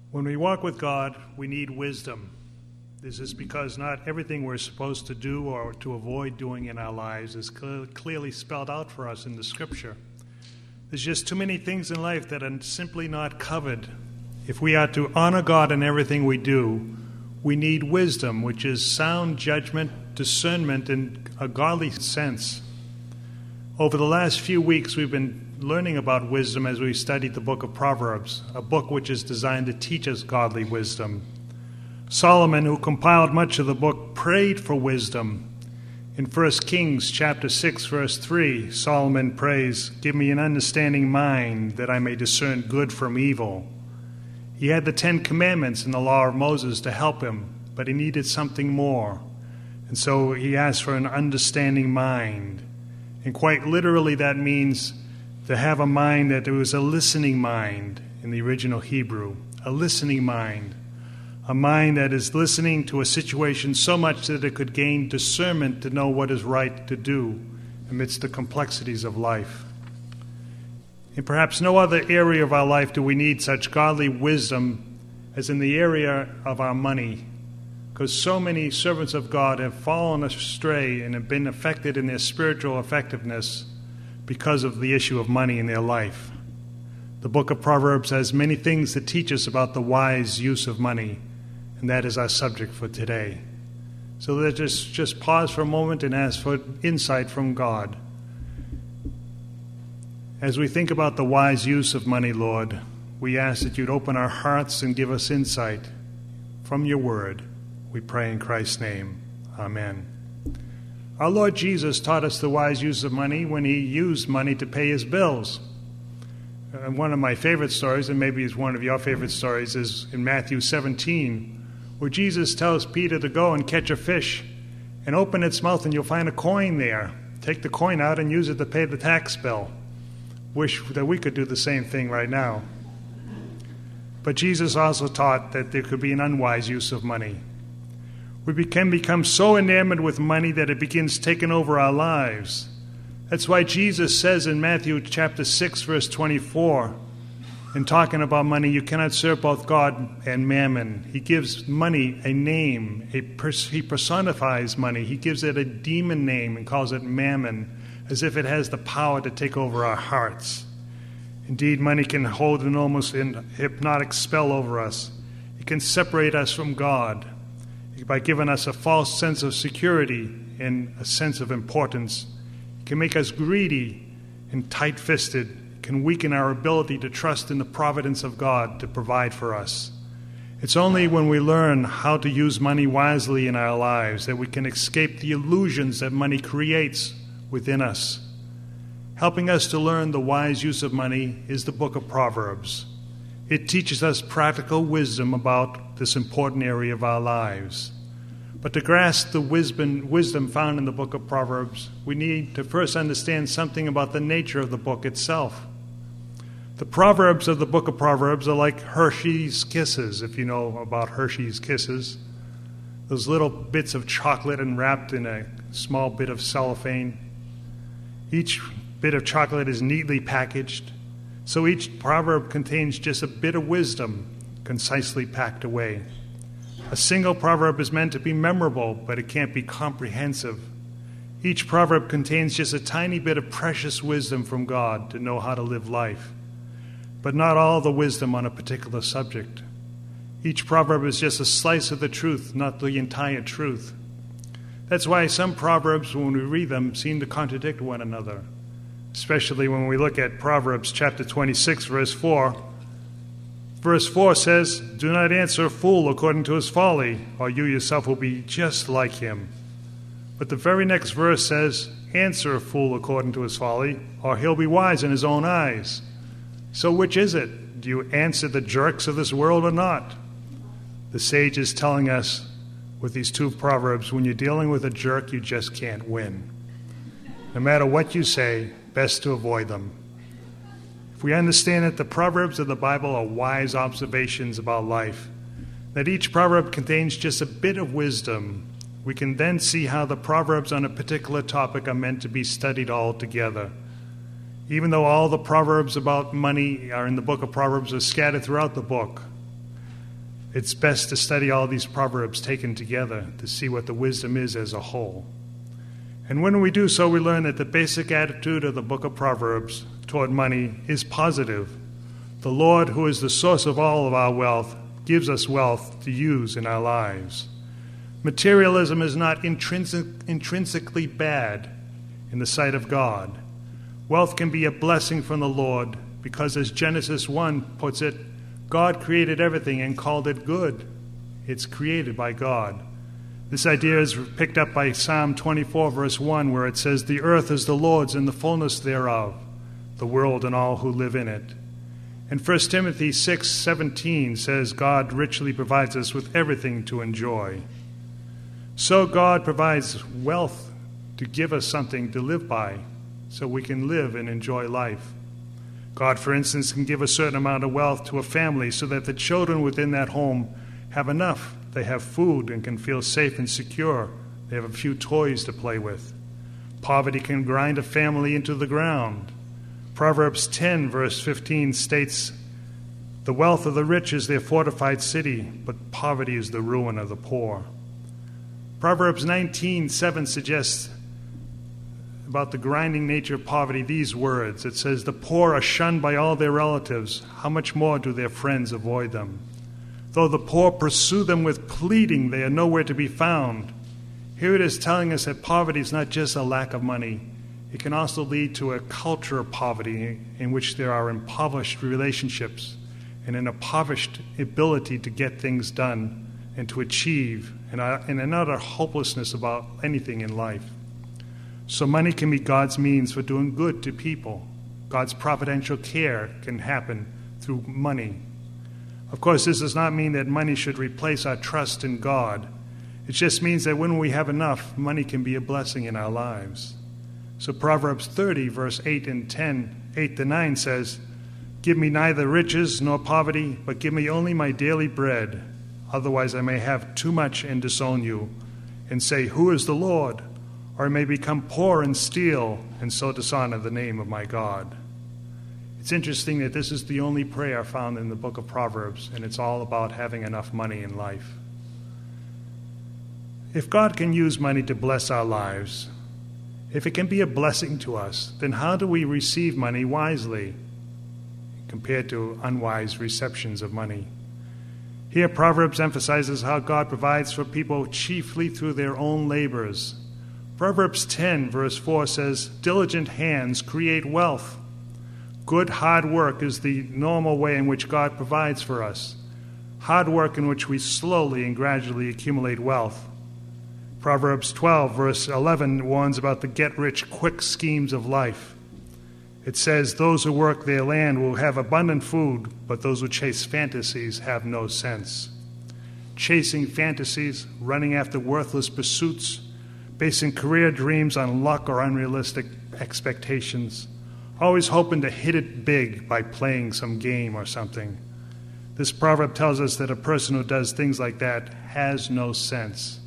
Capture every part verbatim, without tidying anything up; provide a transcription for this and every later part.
When we walk with God, we need wisdom. This is because not everything we're supposed to do or to avoid doing in our lives is cl- clearly spelled out for us in the Scripture. There's just too many things in life that are simply not covered. If we are to honor God in everything we do, we need wisdom, which is sound judgment, discernment, and a godly sense. Over the last few weeks, we've been learning about wisdom as we studied the book of Proverbs, a book which is designed to teach us godly wisdom. Solomon, who compiled much of the book, prayed for wisdom. In First Kings chapter six, verse three, Solomon prays, "Give me an understanding mind that I may discern good from evil." He had the Ten Commandments and the law of Moses to help him, but he needed something more. And so he asked for an understanding mind. And quite literally that means to have a mind that it was a listening mind in the original Hebrew, a listening mind, a mind that is listening to a situation so much that it could gain discernment to know what is right to do amidst the complexities of life. In perhaps no other area of our life do we need such godly wisdom as in the area of our money, because so many servants of God have fallen astray and have been affected in their spiritual effectiveness because of the issue of money in their life. The book of Proverbs has many things to teach us about the wise use of money, and that is our subject for today. So let's just, just pause for a moment and ask for insight from God. As we think about the wise use of money, Lord, we ask that you'd open our hearts and give us insight from your word. We pray in Christ's name. Amen. Our Lord Jesus taught us the wise use of money when he used money to pay his bills. And one of my favorite stories, and maybe it's one of your favorite stories, is in Matthew seventeen, where Jesus tells Peter to go and catch a fish and open its mouth and you'll find a coin there. Take the coin out and use it to pay the tax bill. Wish that we could do the same thing right now. But Jesus also taught that there could be an unwise use of money. We can become so enamored with money that it begins taking over our lives. That's why Jesus says in Matthew chapter six, verse twenty-four, in talking about money, you cannot serve both God and mammon. He gives money a name. A pers- he personifies money. He gives it a demon name and calls it mammon, as if it has the power to take over our hearts. Indeed, money can hold an almost hypnotic spell over us. It can separate us from God by giving us a false sense of security and a sense of importance. It can make us greedy and tight-fisted. It can weaken our ability to trust in the providence of God to provide for us. It's only when we learn how to use money wisely in our lives that we can escape the illusions that money creates within us. Helping us to learn the wise use of money is the book of Proverbs. It teaches us practical wisdom about this important area of our lives. But to grasp the wisdom, wisdom found in the book of Proverbs, we need to first understand something about the nature of the book itself. The Proverbs of the book of Proverbs are like Hershey's Kisses, if you know about Hershey's Kisses. Those little bits of chocolate and wrapped in a small bit of cellophane. Each bit of chocolate is neatly packaged. So each proverb contains just a bit of wisdom concisely packed away. A single proverb is meant to be memorable, but it can't be comprehensive. Each proverb contains just a tiny bit of precious wisdom from God to know how to live life, but not all the wisdom on a particular subject. Each proverb is just a slice of the truth, not the entire truth. That's why some proverbs, when we read them, seem to contradict one another. Especially when we look at Proverbs chapter twenty-six, verse four. Verse four says, "Do not answer a fool according to his folly, or you yourself will be just like him." But the very next verse says, "Answer a fool according to his folly, or he'll be wise in his own eyes." So which is it? Do you answer the jerks of this world or not? The sage is telling us with these two proverbs, when you're dealing with a jerk, you just can't win. No matter what you say, best to avoid them. If we understand that the Proverbs of the Bible are wise observations about life, that each proverb contains just a bit of wisdom, we can then see how the Proverbs on a particular topic are meant to be studied all together. Even though all the Proverbs about money are in the book of Proverbs are scattered throughout the book, It's best to study all these proverbs taken together to see what the wisdom is as a whole. And when we do so, we learn that the basic attitude of the book of Proverbs toward money is positive. The Lord, who is the source of all of our wealth, gives us wealth to use in our lives. Materialism is not intrinsic, intrinsically bad in the sight of God. Wealth can be a blessing from the Lord because, as Genesis one puts it, God created everything and called it good. It's created by God. This idea is picked up by Psalm twenty-four, verse one, where it says, "The earth is the Lord's and the fullness thereof, the world and all who live in it." And First Timothy six seventeen says, "God richly provides us with everything to enjoy." So God provides wealth to give us something to live by so we can live and enjoy life. God, for instance, can give a certain amount of wealth to a family so that the children within that home have enough. They have food and can feel safe and secure. They have a few toys to play with. Poverty can grind a family into the ground. Proverbs ten, verse fifteen states, "The wealth of the rich is their fortified city, but poverty is the ruin of the poor." Proverbs nineteen, seven suggests about the grinding nature of poverty these words. It says, "The poor are shunned by all their relatives. How much more do their friends avoid them? Though the poor pursue them with pleading, they are nowhere to be found." Here it is telling us that poverty is not just a lack of money. It can also lead to a culture of poverty in which there are impoverished relationships and an impoverished ability to get things done and to achieve, and, a, and an utter hopelessness about anything in life. So money can be God's means for doing good to people. God's providential care can happen through money. Of course, this does not mean that money should replace our trust in God. It just means that when we have enough, money can be a blessing in our lives. So Proverbs thirty, verse eight and ten, eight to nine says, "Give me neither riches nor poverty, but give me only my daily bread. Otherwise I may have too much and disown you, and say, 'Who is the Lord?' Or I may become poor and steal, and so dishonor the name of my God." It's interesting that this is the only prayer found in the book of Proverbs, and it's all about having enough money in life. If God can use money to bless our lives, if it can be a blessing to us, then how do we receive money wisely compared to unwise receptions of money? Here, Proverbs emphasizes how God provides for people chiefly through their own labors. Proverbs ten, verse four says, "Diligent hands create wealth." Good hard work is the normal way in which God provides for us. Hard work in which we slowly and gradually accumulate wealth. Proverbs twelve, verse eleven warns about the get-rich-quick schemes of life. It says, "Those who work their land will have abundant food, but those who chase fantasies have no sense." Chasing fantasies, running after worthless pursuits, basing career dreams on luck or unrealistic expectations, always hoping to hit it big by playing some game or something. This proverb tells us that a person who does things like that has no sense.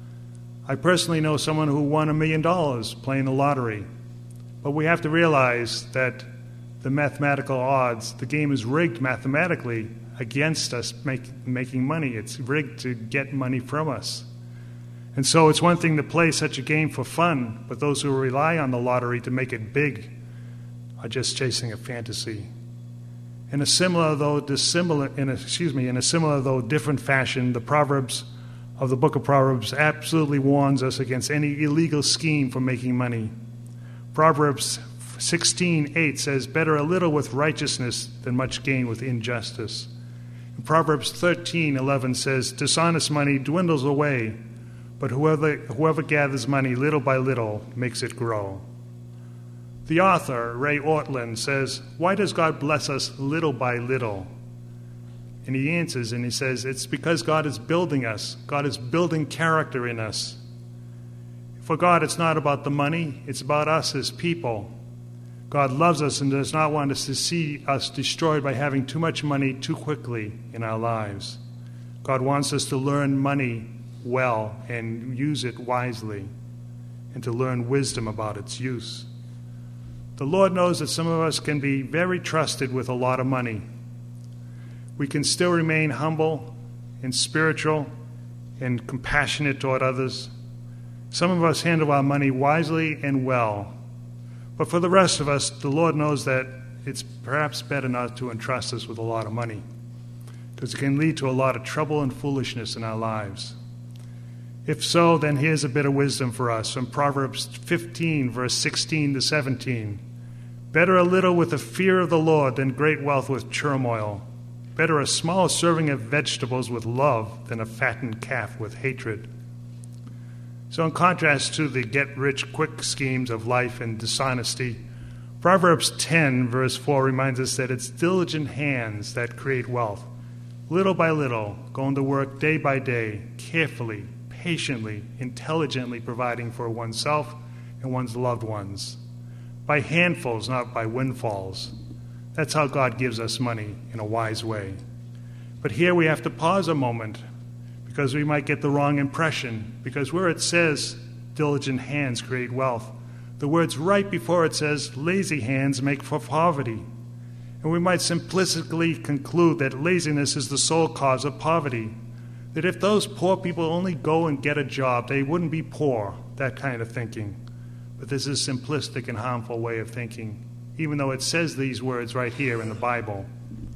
I personally know someone who won a million dollars playing the lottery, but we have to realize that the mathematical odds, the game is rigged mathematically against us make, making money. It's rigged to get money from us. And so it's one thing to play such a game for fun, but those who rely on the lottery to make it big are just chasing a fantasy. In a similar though dissimilar, in a, excuse me, in a similar though different fashion, the Proverbs of the book of Proverbs absolutely warns us against any illegal scheme for making money. Proverbs sixteen eight says, "Better a little with righteousness than much gain with injustice." And Proverbs thirteen eleven says, "Dishonest money dwindles away, but whoever, whoever gathers money little by little makes it grow." The author, Ray Ortlund, says, "Why does God bless us little by little?" And he answers and he says, "It's because God is building us. God is building character in us. For God, it's not about the money. It's about us as people. God loves us and does not want us to see us destroyed by having too much money too quickly in our lives. God wants us to learn money well and use it wisely, and to learn wisdom about its use. The Lord knows that some of us can be very trusted with a lot of money. We can still remain humble and spiritual and compassionate toward others. Some of us handle our money wisely and well. But for the rest of us, the Lord knows that it's perhaps better not to entrust us with a lot of money, because it can lead to a lot of trouble and foolishness in our lives. If so, then here's a bit of wisdom for us from Proverbs fifteen, verse sixteen to seventeen. Better a little with the fear of the Lord than great wealth with turmoil. Better a small serving of vegetables with love than a fattened calf with hatred. So in contrast to the get-rich-quick schemes of life and dishonesty, Proverbs ten, verse four reminds us that it's diligent hands that create wealth, little by little, going to work day by day, carefully, patiently, intelligently providing for oneself and one's loved ones, by handfuls, not by windfalls. That's how God gives us money in a wise way. But here we have to pause a moment, because we might get the wrong impression, because where it says diligent hands create wealth, the word's right before it says lazy hands make for poverty. And we might simplistically conclude that laziness is the sole cause of poverty, that if those poor people only go and get a job, they wouldn't be poor, that kind of thinking. But this is a simplistic and harmful way of thinking, even though it says these words right here in the Bible.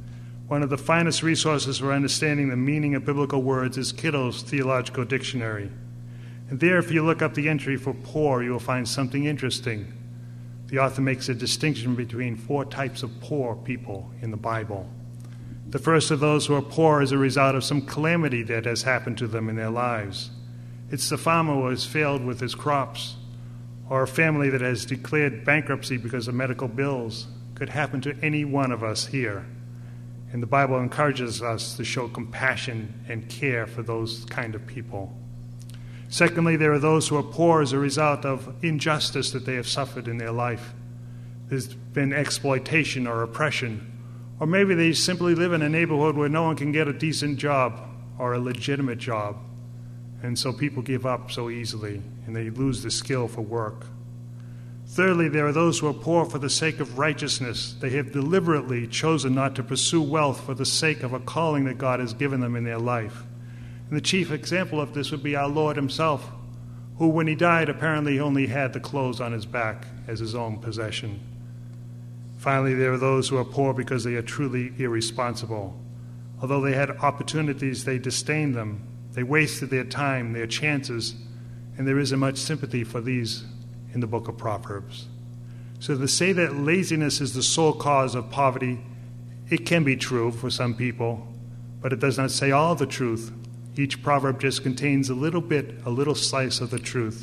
One of the finest resources for understanding the meaning of biblical words is Kittel's Theological Dictionary. And there, if you look up the entry for poor, you will find something interesting. The author makes a distinction between four types of poor people in the Bible. The first of those who are poor as a result of some calamity that has happened to them in their lives. It's the farmer who has failed with his crops, or a family that has declared bankruptcy because of medical bills. Could happen to any one of us here. And the Bible encourages us to show compassion and care for those kind of people. Secondly, there are those who are poor as a result of injustice that they have suffered in their life. There's been exploitation or oppression. Or maybe they simply live in a neighborhood where no one can get a decent job or a legitimate job. And so people give up so easily, and they lose the skill for work. Thirdly, there are those who are poor for the sake of righteousness. They have deliberately chosen not to pursue wealth for the sake of a calling that God has given them in their life. And the chief example of this would be our Lord himself, who, when he died, apparently only had the clothes on his back as his own possession. Finally, there are those who are poor because they are truly irresponsible. Although they had opportunities, they disdained them. They wasted their time, their chances, and there isn't much sympathy for these in the book of Proverbs. So to say that laziness is the sole cause of poverty, it can be true for some people, but it does not say all the truth. Each proverb just contains a little bit, a little slice of the truth.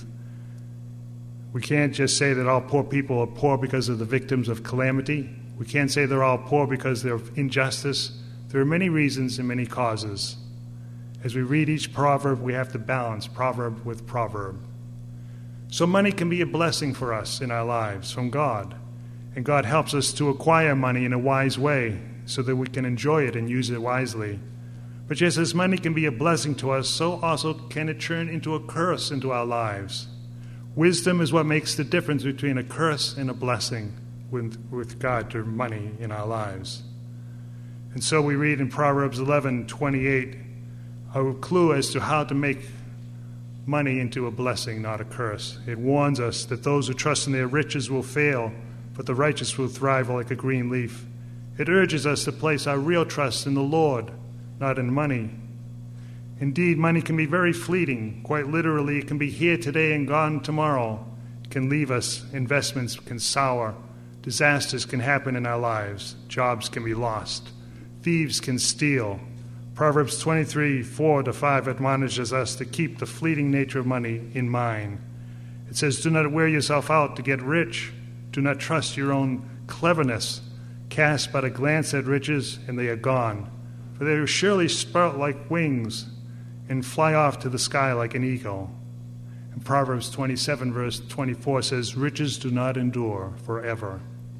We can't just say that all poor people are poor because of the victims of calamity. We can't say they're all poor because of injustice. There are many reasons and many causes. As we read each proverb, we have to balance proverb with proverb. So money can be a blessing for us in our lives from God. And God helps us to acquire money in a wise way so that we can enjoy it and use it wisely. But just as money can be a blessing to us, so also can it turn into a curse into our lives. Wisdom is what makes the difference between a curse and a blessing with, with God to money in our lives. And so we read in Proverbs eleven twenty-eight a clue as to how to make money into a blessing, not a curse. It warns us that those who trust in their riches will fail, but the righteous will thrive like a green leaf. It urges us to place our real trust in the Lord, not in money. Indeed, money can be very fleeting. Quite literally, it can be here today and gone tomorrow. It can leave us. Investments can sour. Disasters can happen in our lives. Jobs can be lost. Thieves can steal. Proverbs twenty-three, four to five admonishes us to keep the fleeting nature of money in mind. It says, do not wear yourself out to get rich. Do not trust your own cleverness. Cast but a glance at riches, and they are gone. For they will surely sprout like wings and fly off to the sky like an eagle. And Proverbs twenty-seven, verse twenty-four says, riches do not endure forever.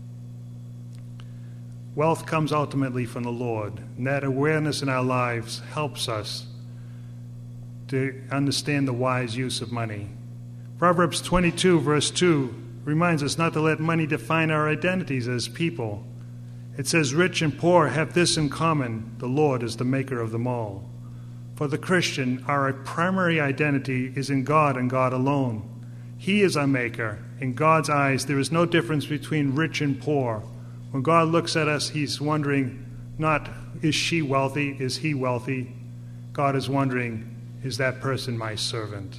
Wealth comes ultimately from the Lord, and that awareness in our lives helps us to understand the wise use of money. Proverbs twenty-two, verse two reminds us not to let money define our identities as people. It says, rich and poor have this in common, the Lord is the maker of them all. For the Christian, our primary identity is in God and God alone. He is our maker. In God's eyes, there is no difference between rich and poor. When God looks at us, he's wondering not, is she wealthy? Is he wealthy? God is wondering, is that person my servant?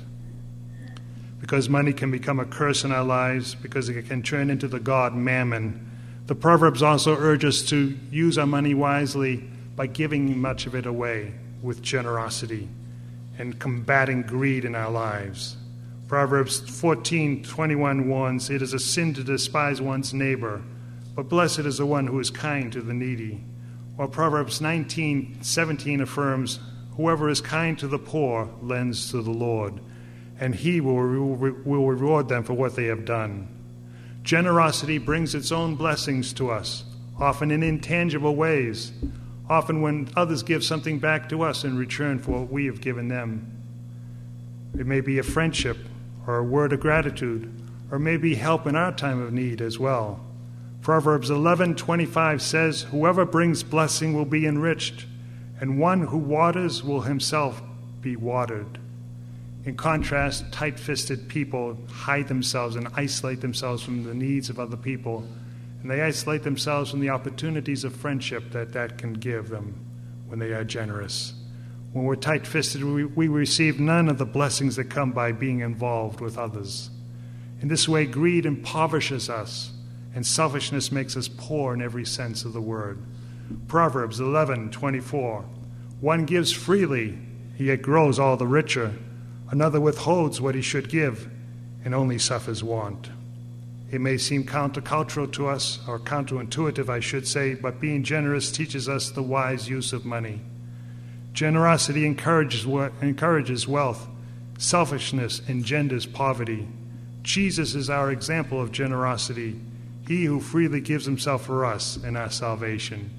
Because money can become a curse in our lives, because it can turn into the god Mammon. The Proverbs also urge us to use our money wisely by giving much of it away with generosity and combating greed in our lives. Proverbs fourteen twenty-one warns, it is a sin to despise one's neighbor, but blessed is the one who is kind to the needy. While Proverbs nineteen seventeen affirms, whoever is kind to the poor lends to the Lord, and he will, re- will reward them for what they have done. Generosity brings its own blessings to us, often in intangible ways, often when others give something back to us in return for what we have given them. It may be a friendship or a word of gratitude, or maybe help in our time of need as well. Proverbs eleven twenty-five says, whoever brings blessing will be enriched, and one who waters will himself be watered. In contrast, tight-fisted people hide themselves and isolate themselves from the needs of other people, and they isolate themselves from the opportunities of friendship that that can give them when they are generous. When we're tight-fisted, we, we receive none of the blessings that come by being involved with others. In this way, greed impoverishes us, and selfishness makes us poor in every sense of the word. Proverbs eleven twenty-four, one gives freely, yet grows all the richer. Another withholds what he should give, and only suffers want. It may seem countercultural to us, or counterintuitive, I should say, but being generous teaches us the wise use of money. Generosity encourages, encourages wealth. Selfishness engenders poverty. Jesus is our example of generosity, he who freely gives himself for us and our salvation.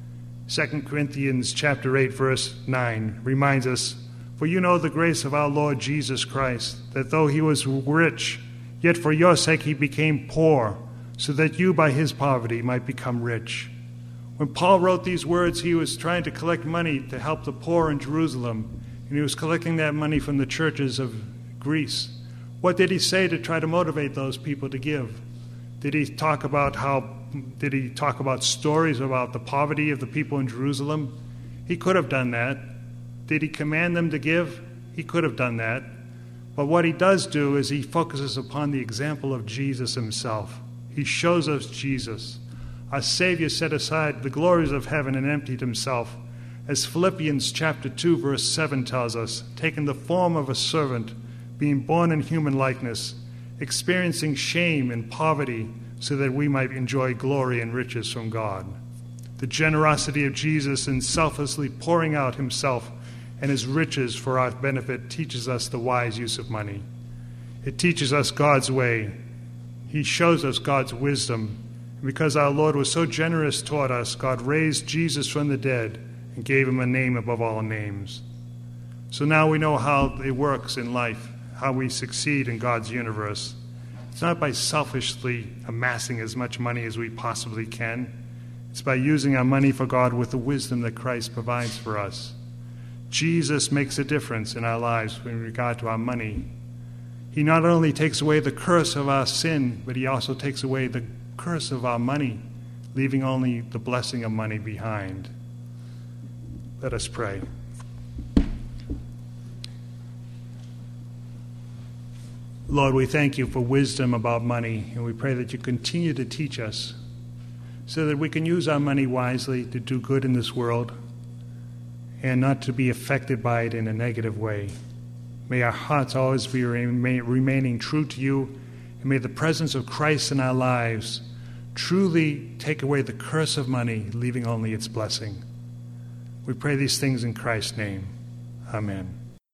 Second Corinthians chapter eight, verse nine reminds us, for you know the grace of our Lord Jesus Christ, that though he was rich, yet for your sake he became poor, so that you by his poverty might become rich. When Paul wrote these words, he was trying to collect money to help the poor in Jerusalem, and he was collecting that money from the churches of Greece. What did he say to try to motivate those people to give? Did he talk about how, did he talk about stories about the poverty of the people in Jerusalem? He could have done that. Did he command them to give? He could have done that. But what he does do is he focuses upon the example of Jesus himself. He shows us Jesus. Our Savior set aside the glories of heaven and emptied himself, as Philippians chapter two, verse seven tells us, taking the form of a servant, being born in human likeness, experiencing shame and poverty, so that we might enjoy glory and riches from God. The generosity of Jesus in selflessly pouring out himself and his riches for our benefit teaches us the wise use of money. It teaches us God's way. He shows us God's wisdom. And because our Lord was so generous toward us, God raised Jesus from the dead and gave him a name above all names. So now we know how it works in life, how we succeed in God's universe. It's not by selfishly amassing as much money as we possibly can. It's by using our money for God with the wisdom that Christ provides for us. Jesus makes a difference in our lives in regard to our money. He not only takes away the curse of our sin, but he also takes away the curse of our money, leaving only the blessing of money behind. Let us pray. Lord, we thank you for wisdom about money, and we pray that you continue to teach us so that we can use our money wisely to do good in this world and not to be affected by it in a negative way. May our hearts always be remaining true to you, and may the presence of Christ in our lives truly take away the curse of money, leaving only its blessing. We pray these things in Christ's name. Amen.